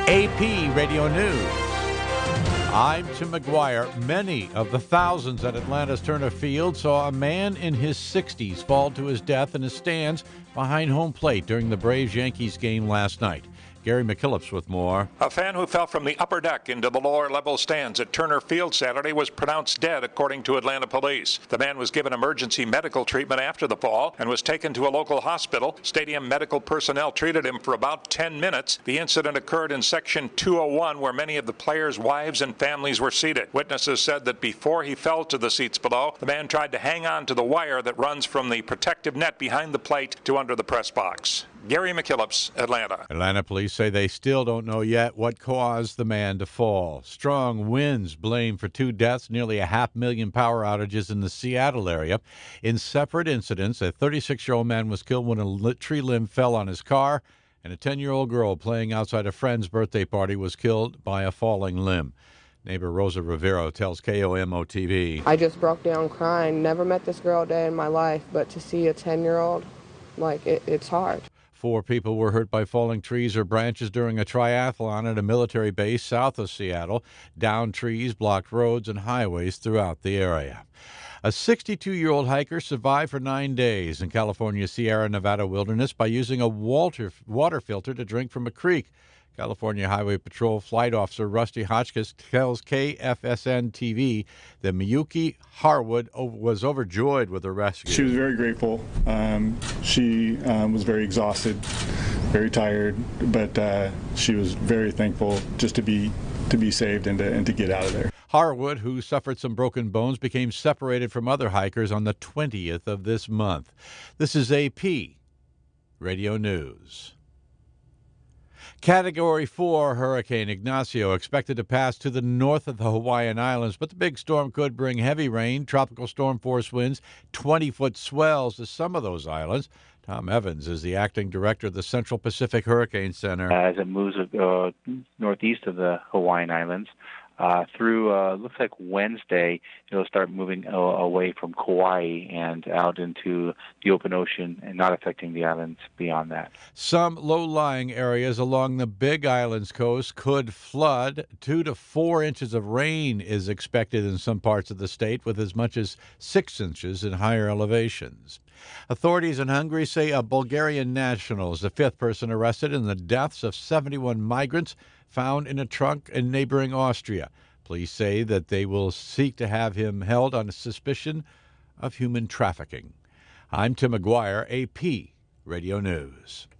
AP Radio News. I'm Tim McGuire. Many of the thousands at Atlanta's Turner Field saw a man in his 60s fall to his death in the stands behind home plate during the Braves-Yankees game last night. Gary McKillips with more. A fan who fell from the upper deck into the lower level stands at Turner Field Saturday was pronounced dead, according to Atlanta police. The man was given emergency medical treatment after the fall and was taken to a local hospital. Stadium medical personnel treated him for about 10 minutes. The incident occurred in Section 201, where many of the players' wives and families were seated. Witnesses said that before he fell to the seats below, the man tried to hang on to the wire that runs from the protective net behind the plate to under the press box. Gary McKillips, Atlanta. Atlanta police say they still don't know yet what caused the man to fall. Strong winds blamed for 2 deaths, nearly 500,000 power outages in the Seattle area. In separate incidents, a 36-year-old man was killed when a tree limb fell on his car, and a 10-year-old girl playing outside a friend's birthday party was killed by a falling limb. Neighbor Rosa Rivero tells KOMO-TV. I just broke down crying. Never met this girl a day in my life, but to see a 10-year-old, it's hard. 4 people were hurt by falling trees or branches during a triathlon at a military base south of Seattle. Downed trees blocked roads and highways throughout the area. A 62-year-old hiker survived for 9 days in California's Sierra Nevada wilderness by using a water filter to drink from a creek. California Highway Patrol Flight Officer Rusty Hotchkiss tells KFSN-TV that Miyuki Harwood was overjoyed with the rescue. She was very grateful. She was very exhausted, very tired, but she was very thankful just to be saved and to get out of there. Harwood, who suffered some broken bones, became separated from other hikers on the 20th of this month. This is AP Radio News. Category 4 Hurricane Ignacio expected to pass to the north of the Hawaiian Islands, but the big storm could bring heavy rain, tropical storm force winds, 20-foot swells to some of those islands. Tom Evans is the acting director of the Central Pacific Hurricane Center. As it moves northeast of the Hawaiian Islands, through looks like Wednesday, it'll start moving away from Kauai and out into the open ocean and not affecting the islands beyond that. Some low-lying areas along the Big Island's coast could flood. 2 to 4 inches of rain is expected in some parts of the state, with as much as 6 inches in higher elevations. Authorities in Hungary say a Bulgarian national is the 5th person arrested in the deaths of 71 migrants found in a trunk in neighboring Austria. Police say that they will seek to have him held on a suspicion of human trafficking. I'm Tim McGuire, AP Radio News.